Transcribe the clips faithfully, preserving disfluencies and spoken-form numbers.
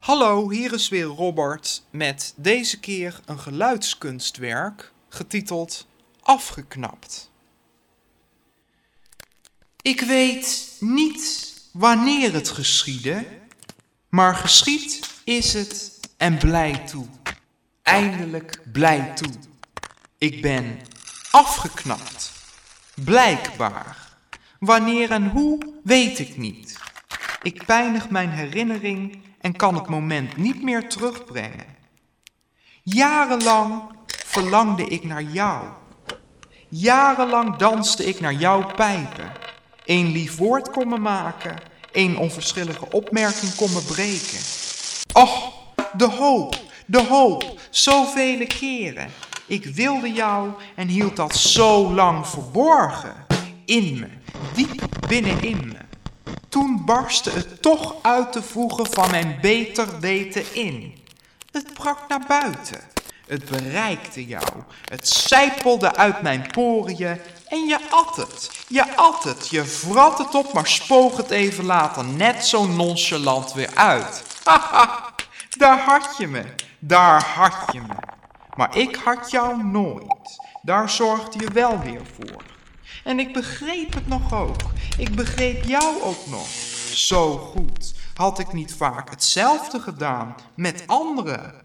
Hallo, hier is weer Robert met deze keer een geluidskunstwerk getiteld Afgeknapt. Ik weet niet wanneer het geschiedde, maar geschied is het en blij toe. Eindelijk blij toe. Ik ben afgeknapt. Blijkbaar. Wanneer en hoe, weet ik niet. Ik pijnig mijn herinnering en kan het moment niet meer terugbrengen. Jarenlang verlangde ik naar jou. Jarenlang danste ik naar jouw pijpen. Eén lief woord kon me maken, één onverschillige opmerking kon me breken. Och, de hoop, de hoop, zoveel keren. Ik wilde jou en hield dat zo lang verborgen. In me, diep binnenin me. Toen barstte het toch uit te voegen van mijn beter weten in. Het brak naar buiten. Het bereikte jou. Het sijpelde uit mijn poriën en je at het. Je at het. Je vrat het op, maar spoog het even later net zo nonchalant weer uit. Haha, daar had je me. Daar had je me. Maar ik had jou nooit. Daar zorgde je wel weer voor. En ik begreep het nog ook. Ik begreep jou ook nog. Zo goed. Had ik niet vaak hetzelfde gedaan met anderen?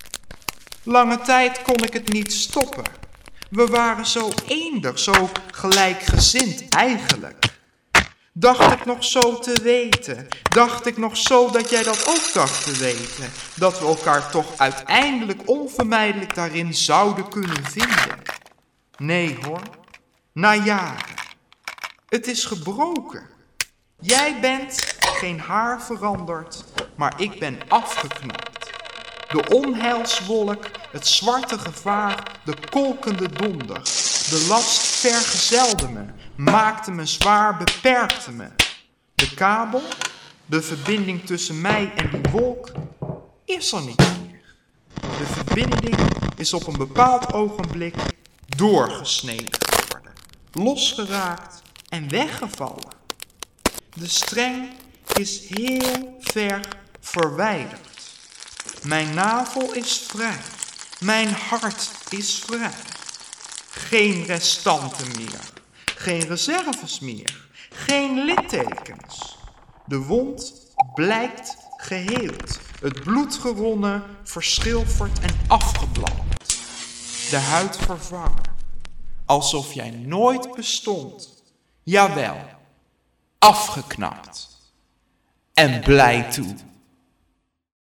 Lange tijd kon ik het niet stoppen. We waren zo eender, zo gelijkgezind eigenlijk. Dacht ik nog zo te weten? Dacht ik nog zo dat jij dat ook dacht te weten? Dat we elkaar toch uiteindelijk onvermijdelijk daarin zouden kunnen vinden? Nee hoor. Na jaren. Het is gebroken. Jij bent geen haar veranderd, maar ik ben afgeknapt. De onheilswolk, het zwarte gevaar, de kolkende donder. De last vergezelde me, maakte me zwaar, beperkte me. De kabel, de verbinding tussen mij en die wolk, is er niet meer. De verbinding is op een bepaald ogenblik doorgesneden geworden, losgeraakt en weggevallen. De streng is heel ver verwijderd. Mijn navel is vrij. Mijn hart is vrij. Geen restanten meer. Geen reserves meer. Geen littekens. De wond blijkt geheeld. Het bloed geronnen, verschilferd en afgeblankt. De huid vervangen. Alsof jij nooit bestond. Jawel. Afgeknapt. En blij toe.